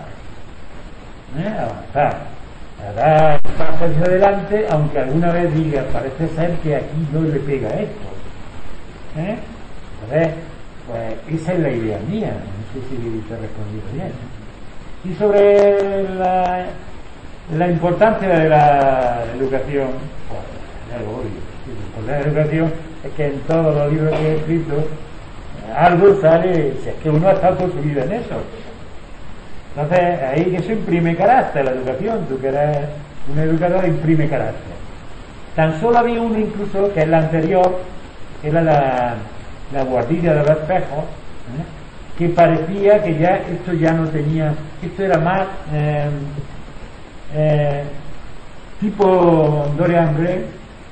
avanzar, a dar pasos hacia adelante, aunque alguna vez diga, parece ser que aquí no le pega esto. Entonces, pues esa es la idea mía, no sé si te he respondido bien. Y sobre la importancia de la educación, pues es obvio. La educación es que en todos los libros que he escrito algo sale, si es que uno ha estado construido en eso. Entonces ahí que eso imprime carácter, la educación. Tú que eres un educador, imprime carácter. Tan solo había uno incluso, que es la anterior, que era la guardilla de los espejos, que parecía que ya esto ya no tenía, esto era más tipo Dorian Gray,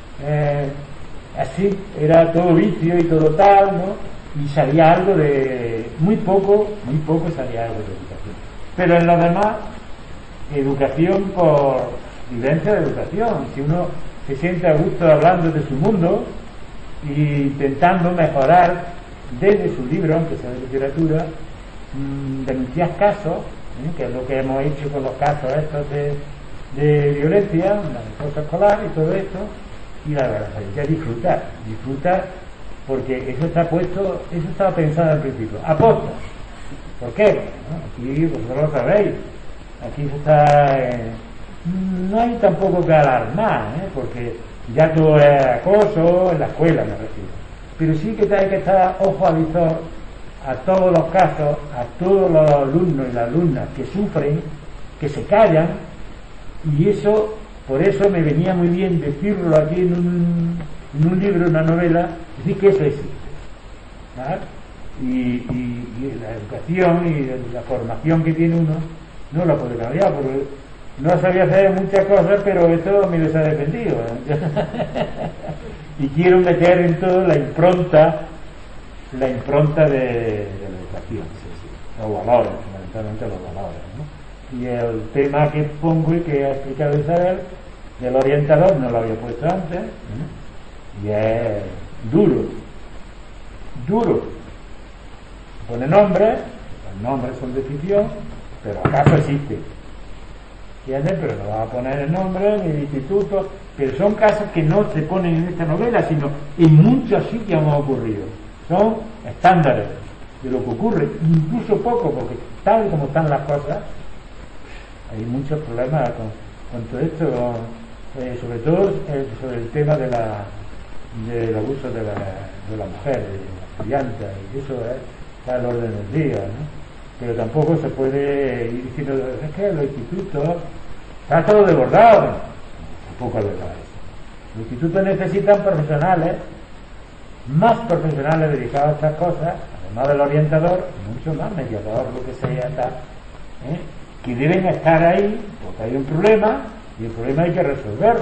así, era todo vicio y todo tal, ¿no? Y salía algo de, muy poco salía algo de educación. Pero en lo demás, educación por vivencia de educación. Si uno se siente a gusto hablando de su mundo y intentando mejorar desde su libro, aunque sea de literatura, denunciar casos, que es lo que hemos hecho con los casos estos de violencia, la acoso escolar y todo esto, y la verdad hay que disfrutar porque eso está puesto, eso estaba pensado al principio, aposta. ¿Por qué? Bueno, aquí vosotros lo sabéis, aquí se está no hay tampoco que alarmar, porque ya todo es acoso en la escuela, me refiero, pero sí que hay que estar ojo a visor a todos los casos, a todos los alumnos y las alumnas que sufren, que se callan, y eso, por eso me venía muy bien decirlo aquí en un libro, en una novela, decir que eso existe, ¿vale? Y la educación y la formación que tiene uno no la puede cambiar, porque no sabía hacer muchas cosas, pero esto me les ha defendido, y quiero meter en todo la impronta de la educación, los valores, fundamentalmente los valores, ¿no? Y el tema que pongo y que ha explicado Isabel del orientador no lo había puesto antes, y es duro, pone nombres, los nombres son de ficción, pero acaso existe, ¿entiendes? Pero no va a poner el nombre ni el instituto, pero son casos que no se ponen en esta novela, sino en muchos sitios han ocurrido, son estándares de lo que ocurre, incluso poco, porque tal como están las cosas hay muchos problemas con todo esto, sobre todo sobre el tema del abuso de la mujer, de la estudiante, y eso está al orden del día, ¿no? Pero tampoco se puede ir diciendo, es que los institutos está todo desbordado, tampoco es verdad. Los institutos necesitan profesionales, más profesionales dedicados a estas cosas, además del orientador, mucho más mediador, lo que sea, tal, que deben estar ahí porque hay un problema y el problema hay que resolverlo.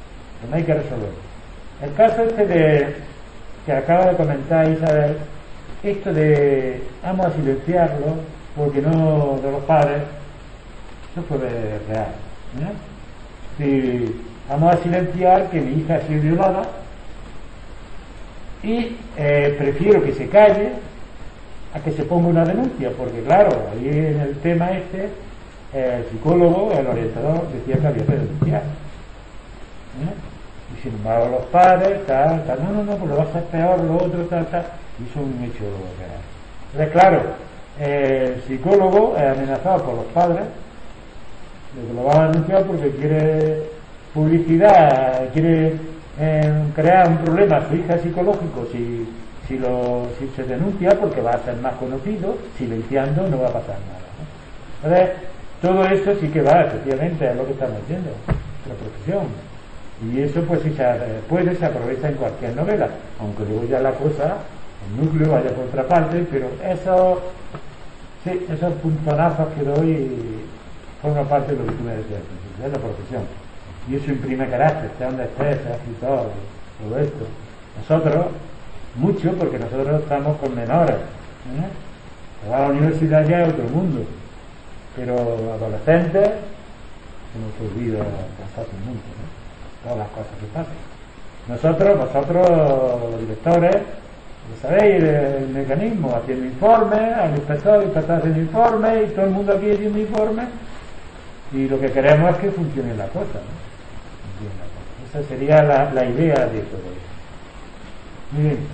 El caso que acaba de comentar Isabel, esto de vamos a silenciarlo porque no de los padres, eso fue real, si vamos a silenciar que mi hija ha sido violada y prefiero que se calle a que se ponga una denuncia, porque claro, ahí en el tema el psicólogo, el orientador decía que había que denunciar, y sin embargo los padres tal, no, pues lo va a hacer peor, lo otro, tal, y eso es un hecho real. Entonces claro, el psicólogo es amenazado por los padres de que lo va a denunciar porque quiere publicidad, quiere crear un problema a su hija psicológico si se denuncia, porque va a ser más conocido, silenciando no va a pasar nada, ¿no? Entonces todo esto sí que va, efectivamente, es lo que estamos viendo, la profesión, y eso pues si se aprovecha en cualquier novela, aunque luego ya la cosa, el núcleo vaya por otra parte, pero esos puntonazos que doy forman parte de lo que tú me decías, de la profesión, y eso imprime carácter, sea donde estés, sea escritor, todo esto. Nosotros, mucho, porque nosotros estamos con menores, a la universidad ya es otro mundo, pero adolescentes se nos olvida fácilmente, todas las cosas que pasan. Vosotros, los directores, sabéis el mecanismo, haciendo informes, al inspector haciendo informes, y todo el mundo aquí haciendo informes, y lo que queremos es que funcione la cosa, ¿no? Esa sería la idea de todo esto. Muy bien.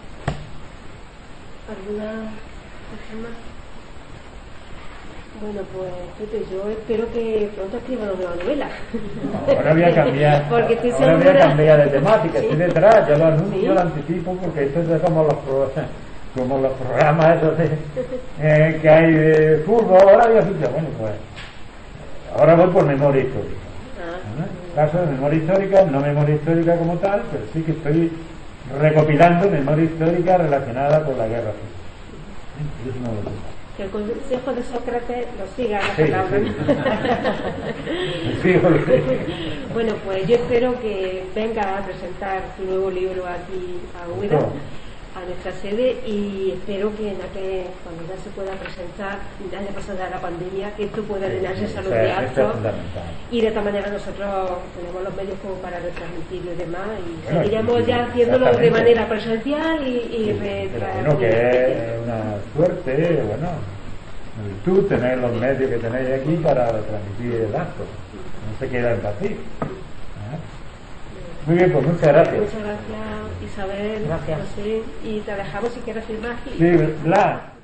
¿Alguna cosa más? Bueno, pues yo espero que pronto escriban una nueva novela. Ahora voy a cambiar, porque estoy ahora voy a segura... cambiar de temática, estoy detrás, yo lo anuncio, ¿Sí? lo anticipo, porque esto es como los programas esos que hay de fútbol. Ahora voy a decir, bueno, pues ahora voy por memoria histórica. Caso de memoria histórica, no memoria histórica como tal, pero sí que estoy recopilando memoria histórica relacionada con la guerra civil. Es uno de los temas. Que el consejo de Sócrates lo siga Sí. Bueno, pues yo espero que venga a presentar su nuevo libro aquí a Úbeda, a nuestra sede, y espero que cuando ya se pueda presentar, ya haya pasado la pandemia, que esto pueda llenarse de salud de actos, y de esta manera nosotros tenemos los medios como para retransmitirlo y demás, y seguiremos ya haciéndolo de manera presencial pero que es una suerte, una virtud tener los medios que tenéis aquí para transmitir el acto. no se queda en vacío. Muy bien, pues muchas gracias. Muchas gracias, Isabel. Gracias. José, y te dejamos si quieres firmar aquí. Sí, Blas.